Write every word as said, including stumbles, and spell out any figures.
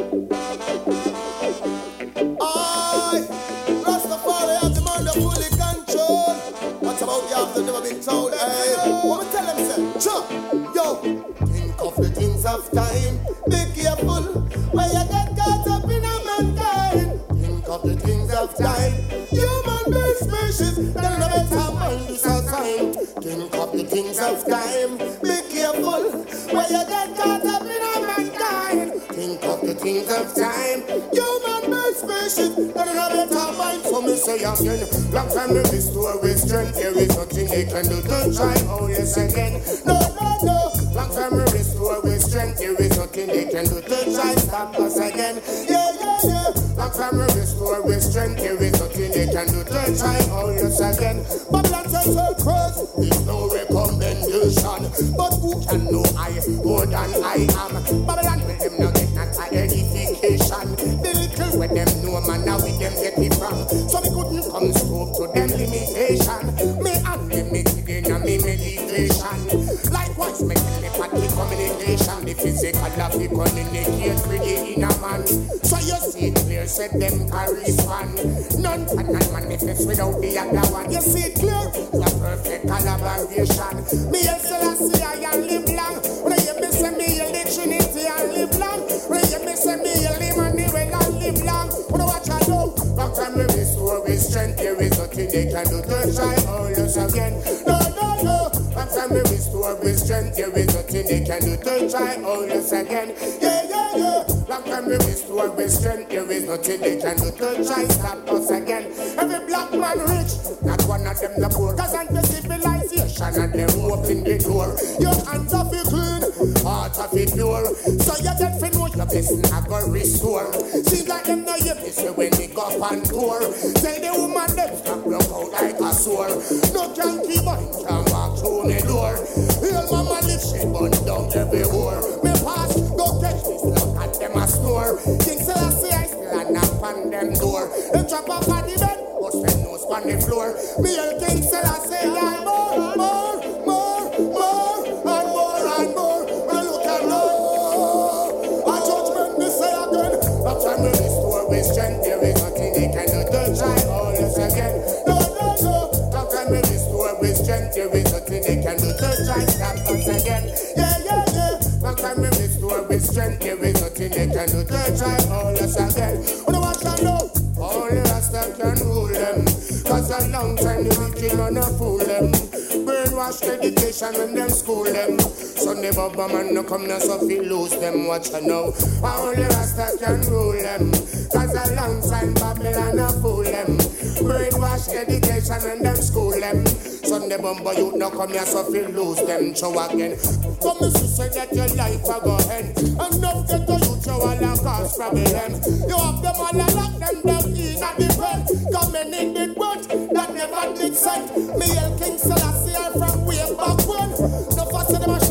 I, Rastafari has the man that fully control. What about the after never been told? Hey, what me tell them, say? Sure, yo. Think of the things of time. Be careful where you get caught up in a mankind. Think of the things of time. Human being species, they'll never better mind this a sign. Think of the things of time. Be careful where you get caught up in a mankind. Think of the things of time. Human being species, they'll never better mind. So me say again, long time we restore with strength. There is nothing they can do to try. Oh yes again, no no no. Long time we restore with strength. There is nothing they can do to try stop us again. Yeah yeah yeah. Long time we restore with strength. There is nothing they can do to try. Oh yes again. Babylon says her cross is no recommendation, but who can know I more than I am? Babylon will them not get not a edification. The little where them know man now with them get it from. So we couldn't come scope to them limitation. Me unlimited in a me meditation. Likewise me telepathy communication. The physical of the communicate pretty in a man. So you see it clear, said them correspond. None cannot manifest without the other one. You see it clear, the perfect collaboration. Me and Selassie I live long. When you me say me the Trinity I live long. When you me say me Emmanuel I live long. When I watch I know, long time we restore with strength. There is nothing they can do to try all this again. No, no, no. Long time we restore with strength. There is nothing they can do to try all this again. Yeah, yeah, yeah. Long time we restore with strength. There is nothing they can do to try stop us again. Every black man rich, not one of them the poor. Cause anti-civilization and them open the door. Your hands are feel clean, heart are feel pure. So you get to know your blessing I go restore. Seems like them know you miss you when they go up on tour. Tell the woman them stop block out like a sore. No junkie boy can walk through the door. Real mama live she burn down everywhere. Me pass, go catch this look at them a snore. King Selassie I still a knock on them door. Them drop off on the bed, bust them nose on the floor. Me and King Selassie I more, more, more, more, and more and more. When I look at no, a judgment me say again. That time we restore with strength. There is nothing they can do to try all this again. No, no, no. That time we restore with strength. There is nothing they can do to try stop us again. Yeah, yeah, yeah. That time we restore with strength. There is nothing they can do to try all this again. When I watch I know, only Rasta can rule them. Cause a long time the wicked man a fool them. Brainwash education when them school them. Sunday Baba man no come now so fi lose them. Watch I know, only Rasta can rule them. Cause a long time Babylon a fool them. Brainwash education when them school them. Sunday Baba you no come here so fi lose them. Show again. Come to say that your life a go end. And don't get to you to all a cause problem. You have them all a lock them down in a the pen. Coming in the boat that never did sent. Me and King Selassie are from way back when. No fuss in them a